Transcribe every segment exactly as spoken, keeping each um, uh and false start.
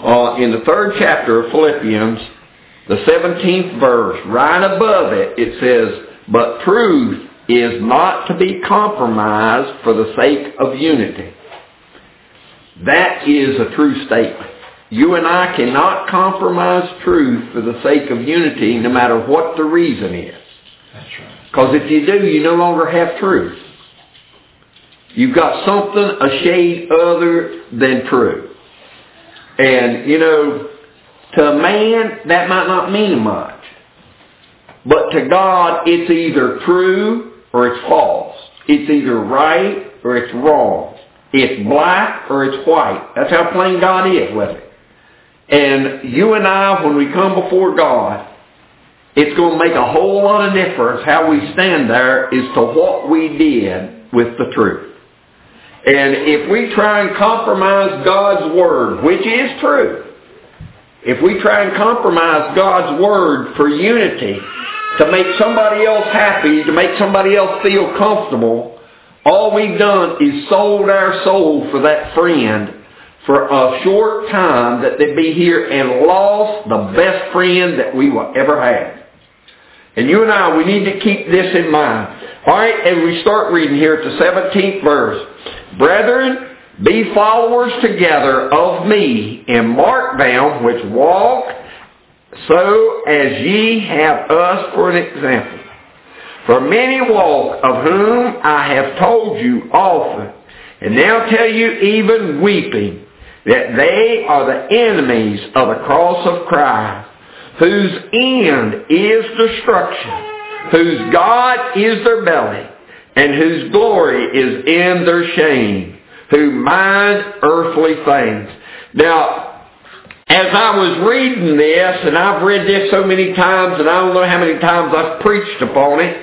uh, in the third chapter of Philippians, the seventeenth verse, right above it, it says, "But truth is not to be compromised for the sake of unity." That is a true statement. You and I cannot compromise truth for the sake of unity, no matter what the reason is. That's right. Because if you do, you no longer have truth. You've got something a shade other than true. And, you know, to a man, that might not mean much. But to God, it's either true or it's false. It's either right or it's wrong. It's black or it's white. That's how plain God is with it. And you and I, when we come before God, it's going to make a whole lot of difference how we stand there as to what we did with the truth. And if we try and compromise God's Word, which is true, if we try and compromise God's Word for unity, to make somebody else happy, to make somebody else feel comfortable, all we've done is sold our soul for that friend for a short time that they'd be here and lost the best friend that we will ever have. And you and I, we need to keep this in mind. All right, and we start reading here at the seventeenth verse. "Brethren, be followers together of me, and mark them which walk so as ye have us for an example. For many walk, of whom I have told you often, and now tell you even weeping, that they are the enemies of the cross of Christ, whose end is destruction, whose God is their belly, and whose glory is in their shame, who mind earthly things." Now, as I was reading this, and I've read this so many times, and I don't know how many times I've preached upon it,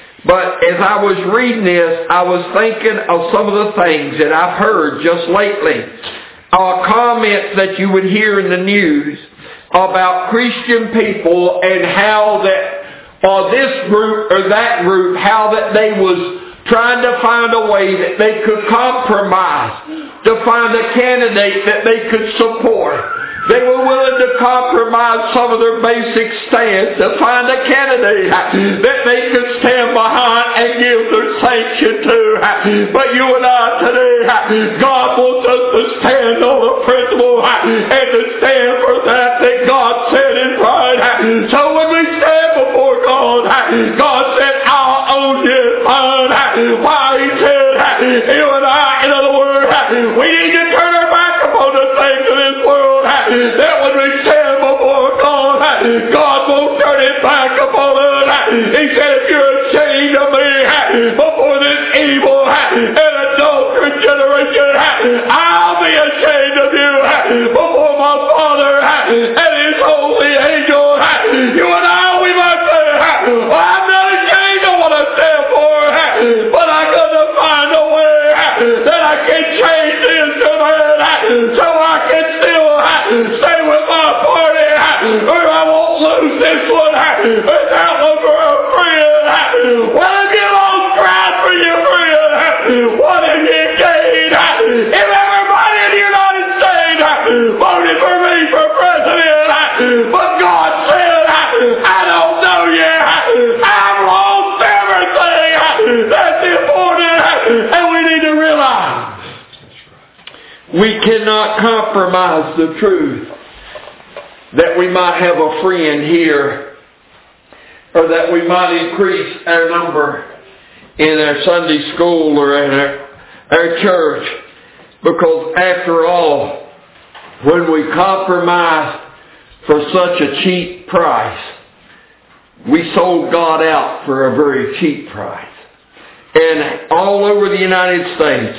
but as I was reading this, I was thinking of some of the things that I've heard just lately. Uh, comments that you would hear in the news about Christian people and how that uh, this group or that group, how that they was trying to find a way that they could compromise, to find a candidate that they could support. They were willing to compromise some of their basic stands to find a candidate that they could stand behind and give their sanction to. But you and I today, God wants us to stand on the principle and to stand for that that God said is right. So when we stand before God, God said, "I'll own you mine." Why? He said, you and I, in other words, we need to turn our back upon the things of this world. That when we stand before God, God won't turn it back upon us. He said, "If you're ashamed of me before this evil and adulterous generation, I'll be ashamed of you before my Father and His holy angels." You and I, we must say, "Well, I'm not ashamed of what I stand for, but I got to find a way that I can change this man so I can still stay with my party, or I won't lose this one, or that one for a friend." Well, if you lost Christ for your friend, what have you gained? If everybody in the United States voted for me for president, but God said, "I don't know you, I've lost everything that's important," and we need to realize we cannot compromise the truth that we might have a friend here, or that we might increase our number in our Sunday school or in our, our church. Because after all, when we compromise for such a cheap price, we sold God out for a very cheap price. And all over the United States,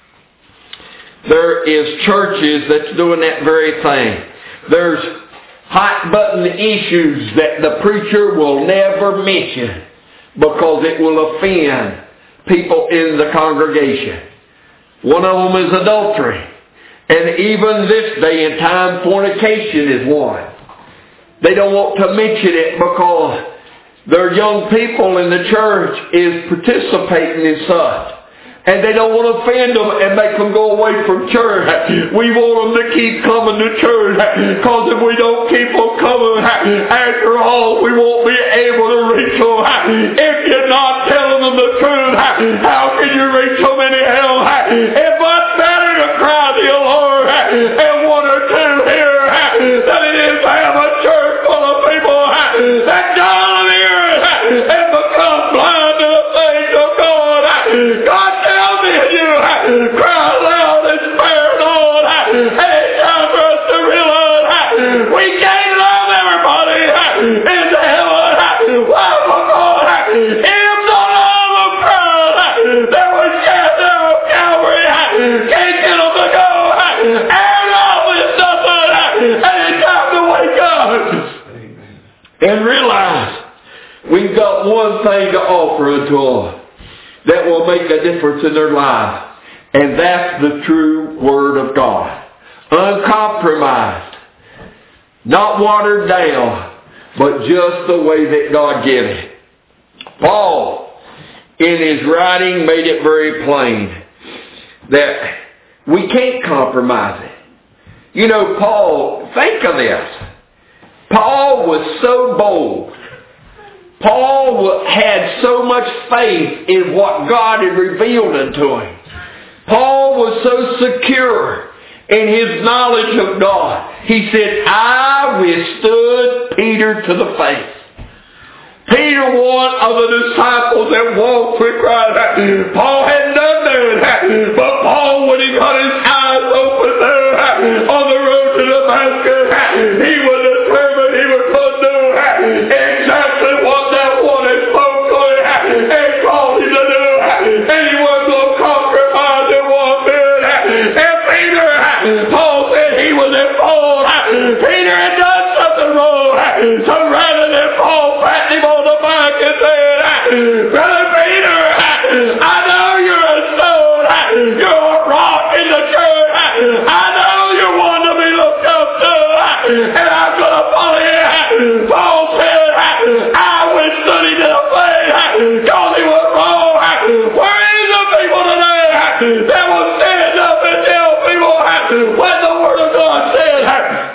there is churches that's doing that very thing. There's hot button issues that the preacher will never mention because it will offend people in the congregation. One of them is adultery. And even this day and time, fornication is one. They don't want to mention it because their young people in the church is participating in such. and they don't want to offend them and make them go away from church. We want them to keep coming to church, because if we don't keep them coming, after all, we won't be able to reach them. If you're not telling them the truth, how can you reach them anyhow? It's much better to cry to the Lord and one or two here than it is to have a church full of people that don't hear and become blind to the things of God. God tells me you cry loud and spare not. And it's time for us to realize we can't love everybody into heaven. Why? Because if the love of Christ that was shed down on Calvary can't get them to go, and love is nothing. And it's time to wake up and realize we've got one thing to offer unto them that will make a difference in their life. And that's the true Word of God. Uncompromised. Not watered down, but just the way that God gave it. Paul, in his writing, made it very plain that we can't compromise it. You know, Paul, think of this. Paul was so bold. Paul had so much faith in what God had revealed unto him. Paul was so secure in his knowledge of God. He said, I withstood Peter to the face. Peter, one of the disciples that walked with Christ. Paul hadn't done that. But Paul, when he got his eyes open there on the road to Damascus, he was determined he was going to do exactly what that one had spoke to him and called him to do. And he wasn't going to compromise in one bit. And Peter, Paul said he was informed. Peter had done something wrong. So rather than Paul patting him on the back and saying, Brother Peter, I know you're a stone. You're a rock in the church. I know you're one to be looked up to. And I'm going to follow you. Paul said, I withstood him to the face because he was wrong. Where is the people today that will stand up and tell people what the Word of God says?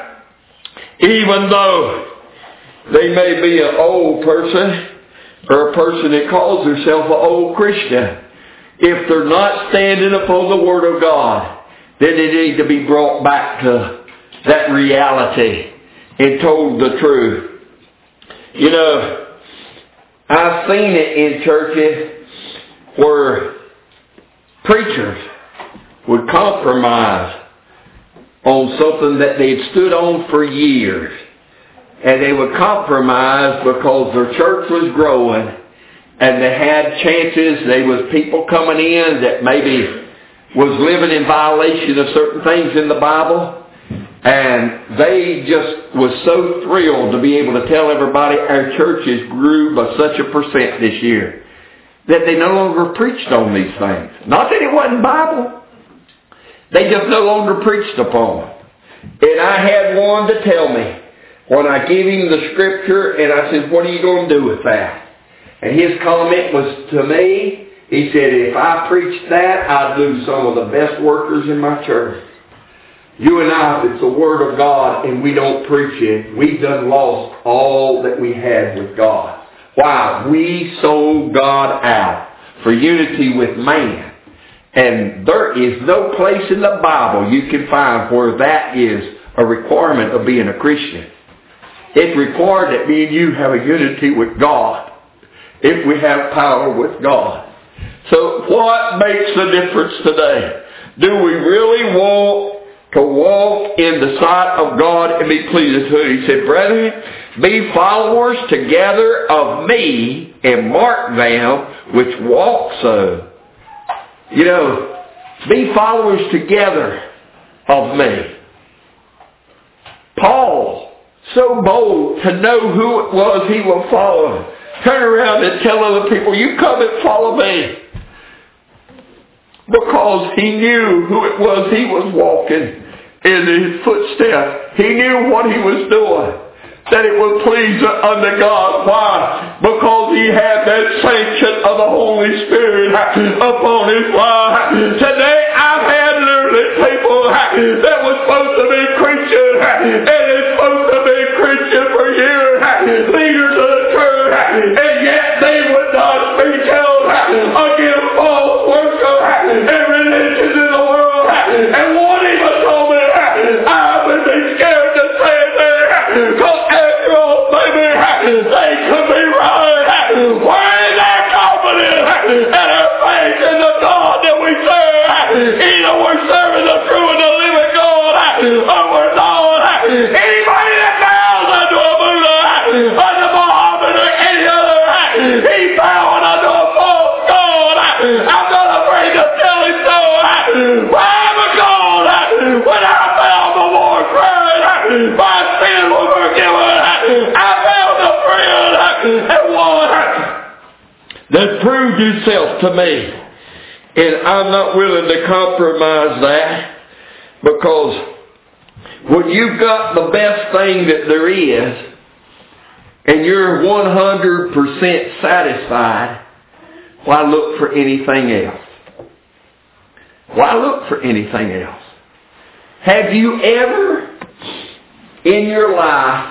Even though they may be an old person or a person that calls herself an old Christian, if they're not standing upon the Word of God, then they need to be brought back to that reality and told the truth. You know, I've seen it in churches where preachers would compromise on something that they'd stood on for years. And they would compromise because their church was growing and they had chances. There was people coming in that maybe was living in violation of certain things in the Bible. And they just was so thrilled to be able to tell everybody our churches grew by such a percent this year that they no longer preached on these things. Not that it wasn't Bible. They just no longer preached upon them. And I had one to tell me when I gave him the scripture and I said, what are you going to do with that? And his comment was to me, he said, if I preached that, I'd lose some of the best workers in my church. You and I, if it's the Word of God and we don't preach it, we've done lost all that we had with God. Why? We sold God out for unity with man. And there is no place in the Bible you can find where that is a requirement of being a Christian. It's required that me and you have a unity with God if we have power with God. So what makes the difference today? Do we really want to walk in the sight of God and be pleased to Him? He said, brethren, be followers together of me and mark them which walk so. You know, be followers together of me. Paul, so bold to know who it was he will follow. Turn around and tell other people, you come and follow me. Because he knew who it was he was walking in his footsteps. He knew what he was doing. that it was pleasing unto God. Why? Because he had that sanction of the Holy Spirit upon his life. Today I've had literally people that was supposed to be Christian and it's supposed to be Christian for years, leaders of the church, and yet they would not be held against false worship and religions in the world. And one even told me I would be scared to say it there, because after all, baby, they could be right. Where is our confidence and our faith in the God that we serve? Either we're serving the true and the living God, or we're not. Anybody that bows unto a Buddha, unto Muhammad, or any other, he's bowing unto a false God. I'm not afraid to tell him so. Why am I God? When I found the Lord Christ, my sin was forgiven. I found a friend and one that proved himself to me. And I'm not willing to compromise that, because when you've got the best thing that there is and you're one hundred percent satisfied, why look for anything else? Why look for anything else? Have you ever in your life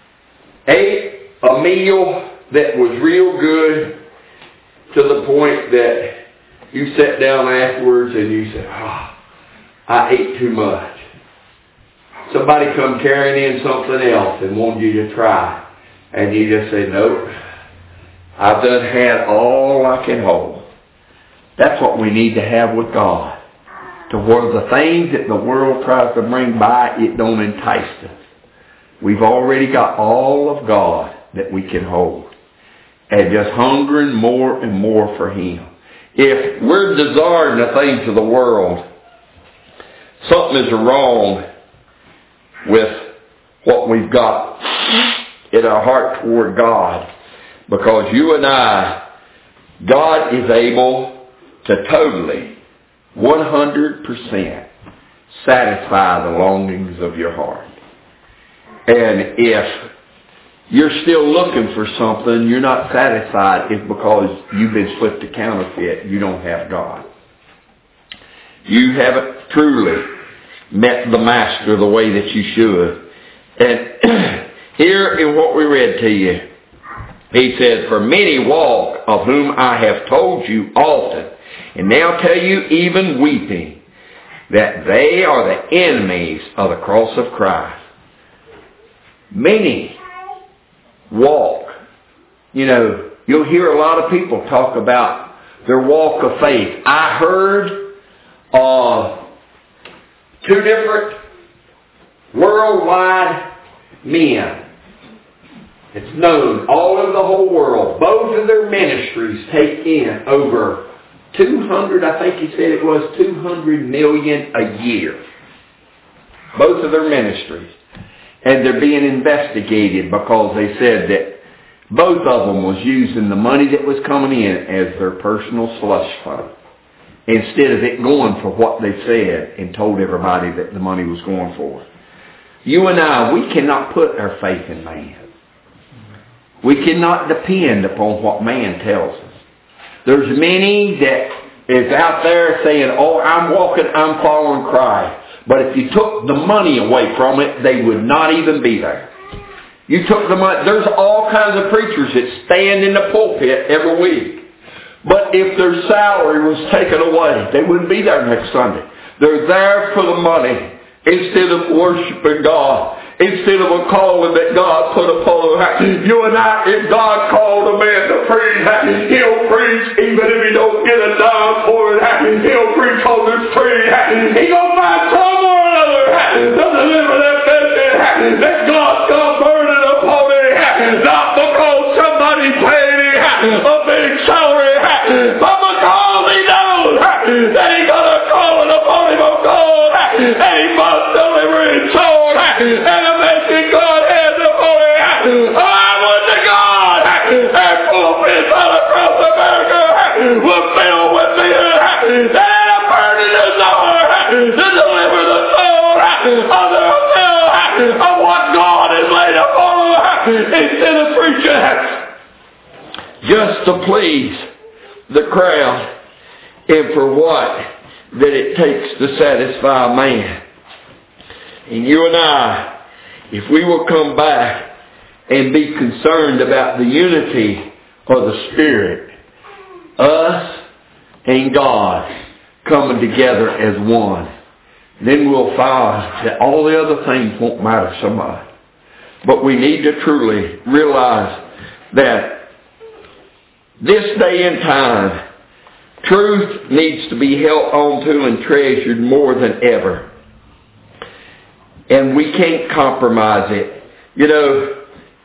ate a meal that was real good to the point that you sat down afterwards and you said, oh, I ate too much? Somebody come carrying in something else and wanted you to try, and you just say, nope, I've done had all I can hold. That's what we need to have with God. To where the things that the world tries to bring by, it don't entice us. We've already got all of God that we can hold. And just hungering more and more for Him. If we're desiring the things of the world, something is wrong with what we've got in our heart toward God. Because you and I, God is able to totally, one hundred percent satisfy the longings of your heart. And if you're still looking for something, you're not satisfied, it's because you've been slipped a counterfeit. You don't have God. You haven't truly met the Master the way that you should. And here in what we read to you, he said, for many walk, of whom I have told you often, and now tell you even weeping, that they are the enemies of the cross of Christ. Many walk. You know, you'll hear a lot of people talk about their walk of faith. I heard uh, two different worldwide men. It's known all over the whole world. Both of their ministries take in over two hundred, I think he said it was two hundred million a year. Both of their ministries. And they're being investigated because they said that both of them was using the money that was coming in as their personal slush fund, instead of it going for what they said and told everybody that the money was going for. You and I, we cannot put our faith in man. We cannot depend upon what man tells us. There's many that is out there saying, oh, I'm walking, I'm following Christ. But if you took the money away from it, they would not even be there. You took the money. There's all kinds of preachers that stand in the pulpit every week. But if their salary was taken away, they wouldn't be there next Sunday. They're there for the money instead of worshiping God. Instead of a calling that God put upon them. You and I, if God called a man to preach, he'll preach even if he don't get a dime for it. He'll preach on this tree. He's going to find some or another to deliver that message that God's got burden upon it. Not because somebody paid him a big salary, but because he knows that he's got a calling upon him of God, and he must deliver his soul. And the message God has upon it, I want to God, and pulpits all across America will fill with men that had a burden desire to deliver the soul of the will of what God has laid upon them. instead of preaching just to please the crowd and for what that it takes to satisfy a man. And you and I, if we will come back and be concerned about the unity of the Spirit, us and God coming together as one, then we'll find that all the other things won't matter so much. But we need to truly realize that this day and time, truth needs to be held on to and treasured more than ever. And we can't compromise it. You know,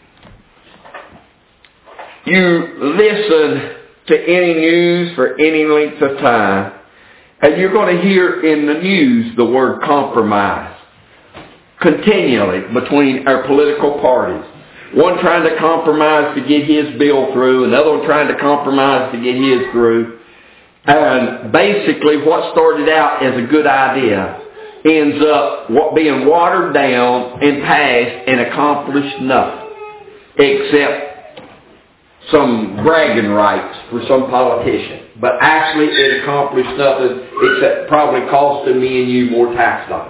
you listen to any news for any length of time, and you're going to hear in the news the word compromise continually between our political parties. One trying to compromise to get his bill through, another one trying to compromise to get his through. And basically what started out as a good idea ends up being watered down and passed and accomplished nothing except some bragging rights for some politician. But actually it accomplished nothing except probably costing me and you more tax dollars.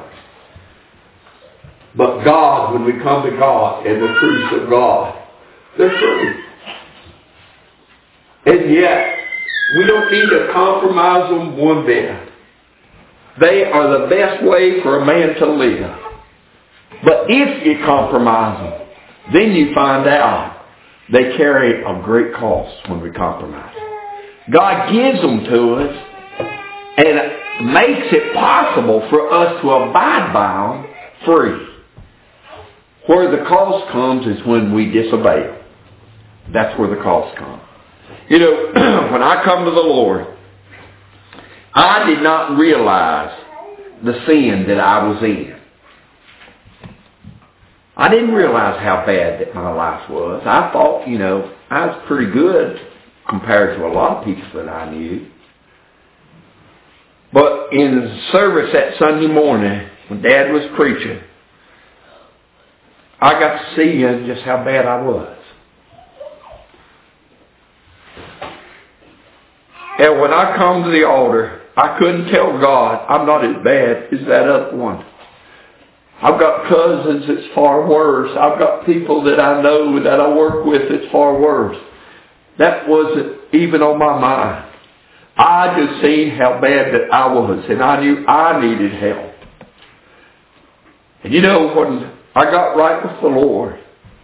But God, when we come to God and the truths of God, they're true. And yet, we don't need to compromise them one bit. They are the best way for a man to live. But if you compromise them, then you find out they carry a great cost when we compromise. God gives them to us and makes it possible for us to abide by them free. Where the cost comes is when we disobey them. That's where the cost comes. You know, when I come to the Lord, I did not realize the sin that I was in. I didn't realize how bad that my life was. I thought, you know, I was pretty good compared to a lot of people that I knew. But in service that Sunday morning, when Dad was preaching, I got to see just how bad I was. And when I come to the altar, I couldn't tell God I'm not as bad as that other one. I've got cousins that's far worse. I've got people that I know that I work with that's far worse. That wasn't even on my mind. I just seen how bad that I was, and I knew I needed help. And you know, when I got right with the Lord,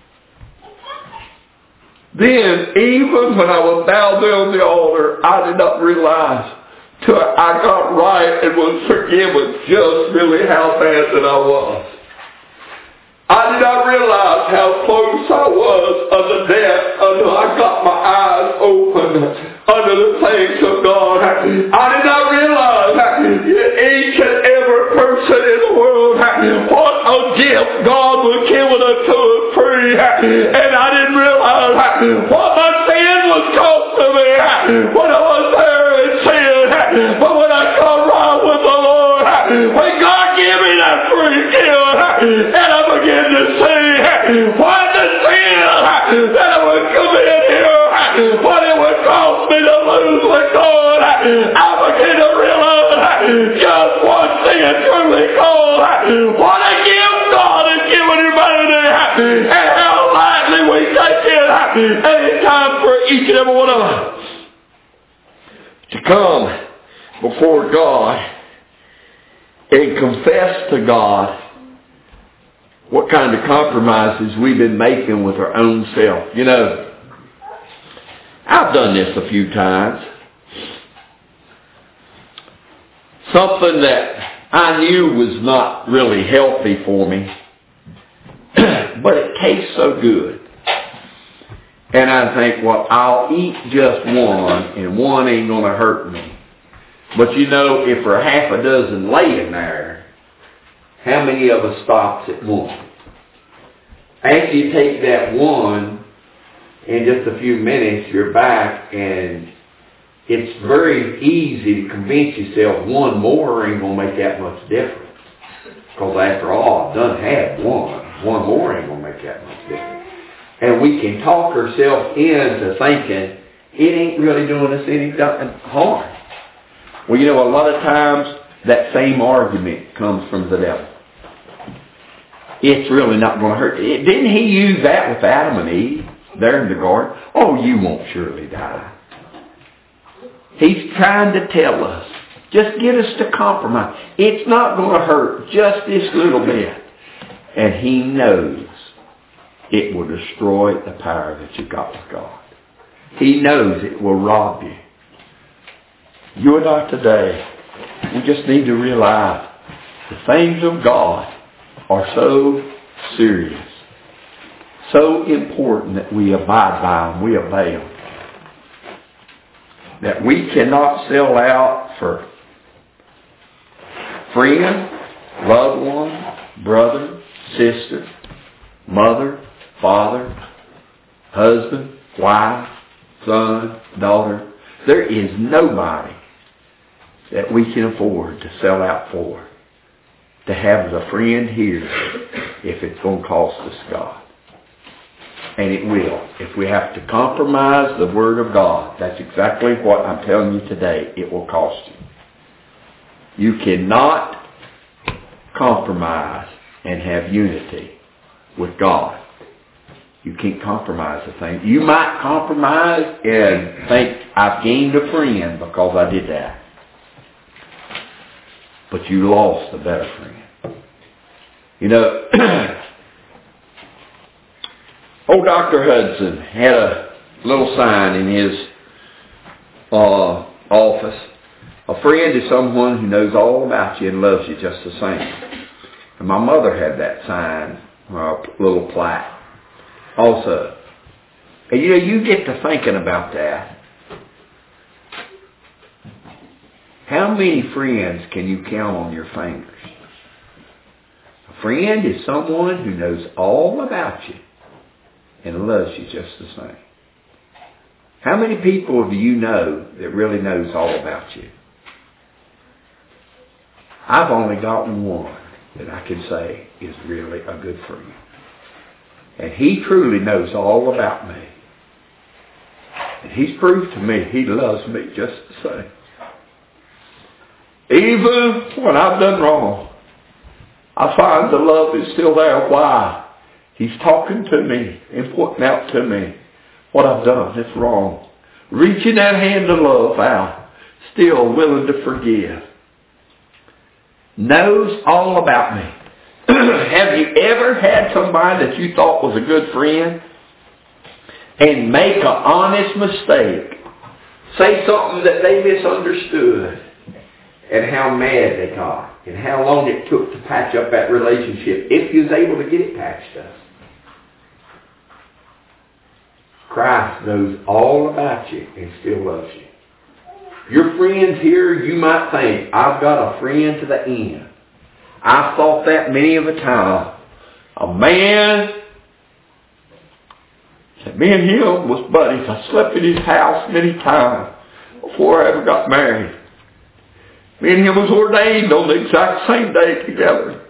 then even when I was down there on the altar, I did not realize till I got right and was forgiven just really how bad that I was. I did not realize how close I was unto death until I got my eyes open under the things of God. I did not realize each and every person in the world, what a gift God was giving unto us free. And I didn't realize what my sin was costing me when I was there in sin. But when I come right with the Lord, when God gave me that free gift, and I began to see what the sin that I would commit here, what it would cost me to lose with God, I began to realize just what sin truly called, what a gift God has given humanity, and how lightly we take it. And it's time for each and every one of us to come before God and confess to God what kind of compromises we've been making with our own self. You know, I've done this a few times. Something that I knew was not really healthy for me, but it tastes so good. And I think, well, I'll eat just one, and one ain't going to hurt me. But you know, if there are half a dozen laying there, how many of us stops at one? After you take that one, in just a few minutes, you're back, and it's very easy to convince yourself one more ain't going to make that much difference. Because after all, I've done had one. One more ain't going to make that much difference. And we can talk ourselves into thinking it ain't really doing us any harm. Well, you know, a lot of times that same argument comes from the devil. It's really not going to hurt. Didn't he use that with Adam and Eve there in the garden? Oh, you won't surely die. He's trying to tell us, just get us to compromise. It's not going to hurt just this little bit. And he knows it will destroy the power that you've got with God. He knows it will rob you. You and I today, we just need to realize the things of God are so serious, so important that we abide by them, we obey them. That we cannot sell out for friend, loved one, brother, sister, mother, father, husband, wife, son, daughter. There is nobody that we can afford to sell out for, to have as a friend here, if it's going to cost us God. And it will. If we have to compromise the Word of God, that's exactly what I'm telling you today. It will cost you. You cannot compromise and have unity with God. You can't compromise a thing. You might compromise and think, I've gained a friend because I did that. But you lost a better friend. You know, old Doctor Hudson had a little sign in his uh, office. A friend is someone who knows all about you and loves you just the same. And my mother had that sign, a little plaque also. And you know, you get to thinking about that. How many friends can you count on your fingers? A friend is someone who knows all about you and loves you just the same. How many people do you know that really knows all about you? I've only gotten one that I can say is really a good friend. And he truly knows all about me. And he's proved to me he loves me just the same. Even when I've done wrong, I find the love is still there. Why? He's talking to me and pointing out to me what I've done that's wrong. Reaching that hand of love out, still willing to forgive. Knows all about me. Have you ever had somebody that you thought was a good friend and make an honest mistake? Say something that they misunderstood. And how mad they got. And how long it took to patch up that relationship. If you was able to get it patched up. Christ knows all about you and still loves you. Your friends here, you might think, I've got a friend to the end. I've thought that many of a time. A man, said me and him was buddies. I slept in his house many times before I ever got married. Me and him was ordained on the exact same day together.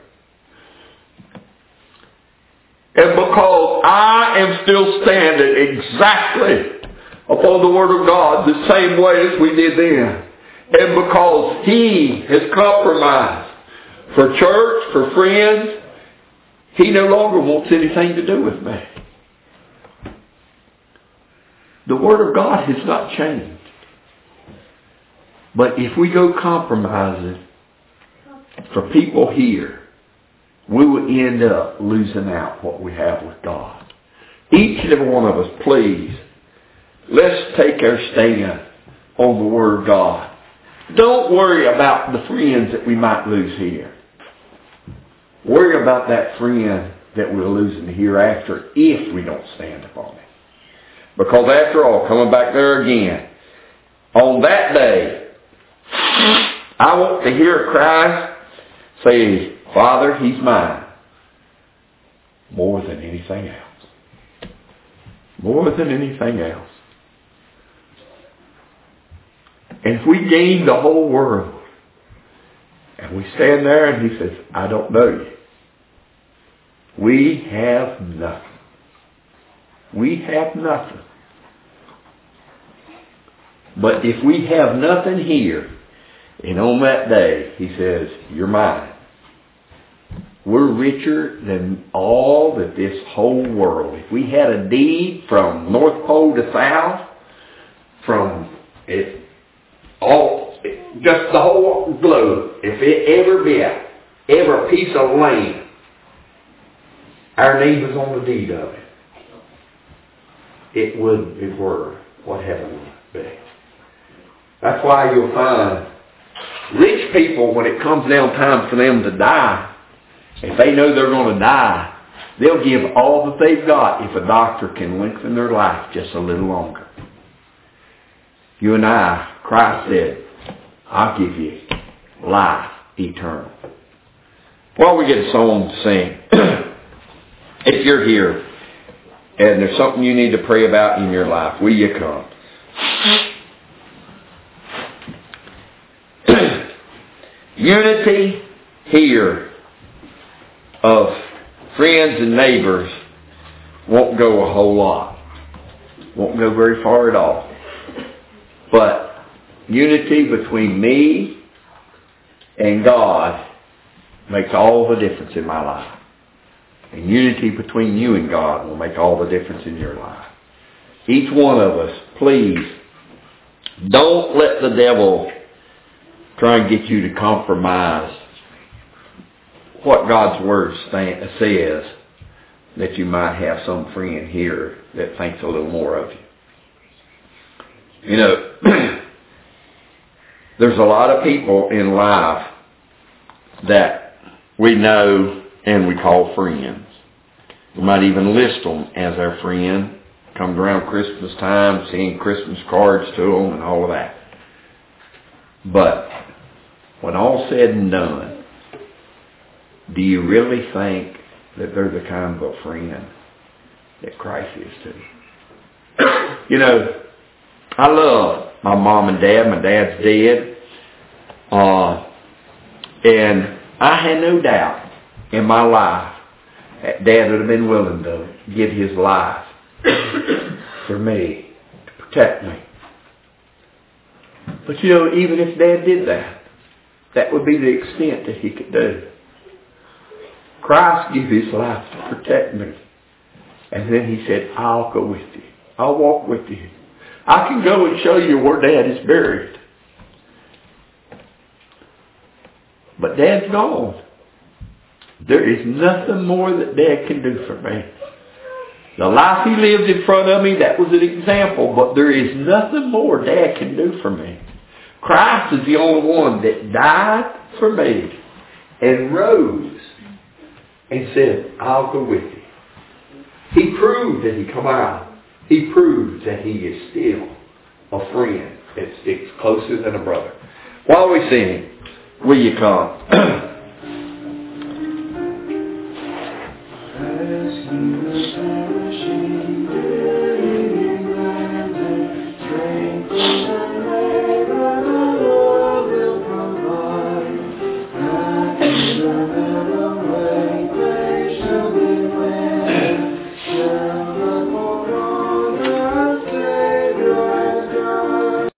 And because I am still standing exactly upon the Word of God the same way as we did then. And because he has compromised for church, for friends, he no longer wants anything to do with me. The Word of God has not changed. But if we go compromising for people here, we will end up losing out what we have with God. Each and every one of us, please, let's take our stand on the Word of God. Don't worry about the friends that we might lose here. Worry about that friend that we'll lose in the hereafter if we don't stand upon it. Because after all, coming back there again, on that day, I want to hear Christ say, Father, He's mine. More than anything else. More than anything else. And if we gain the whole world, and we stand there and He says, I don't know you, we have nothing. we have nothing. But if we have nothing here, and on that day, he says, you're mine. We're richer than all that this whole world. If we had a deed from North Pole to South, from it, all, just the whole globe, if it ever bit, every piece of land, our name was on the deed of it, it wouldn't be worth what heaven would be. That's why you'll find rich people, when it comes down time for them to die, if they know they're going to die, they'll give all that they've got if a doctor can lengthen their life just a little longer. You and I, Christ said, I'll give you life eternal. While we get a song to sing, if you're here and there's something you need to pray about in your life, will you come? Unity here of friends and neighbors won't go a whole lot. Won't go very far at all. But unity between me and God makes all the difference in my life. And unity between you and God will make all the difference in your life. Each one of us, please, don't let the devil try and get you to compromise what God's Word says, that you might have some friend here that thinks a little more of you. You know, there's a lot of people in life that we know and we call friends. We might even list them as our friend. Comes around Christmas time, seeing Christmas cards to them and all of that. But when all's said and done, do you really think that they're the kind of a friend that Christ is to you? You know, I love my mom and dad. My dad's dead. Uh, and I had no doubt in my life that Dad would have been willing to give his life for me, to protect me. But you know, even if Dad did that, that would be the extent that he could do. Christ gave his life to protect me. And then he said, I'll go with you. I'll walk with you. I can go and show you where Dad is buried. But Dad's gone. There is nothing more that Dad can do for me. The life he lived in front of me, that was an example. But there is nothing more Dad can do for me. Christ is the only one that died for me and rose and said, I'll go with you. He proved that he come out. He proves that he is still a friend that sticks closer than a brother. While we sing, will you come?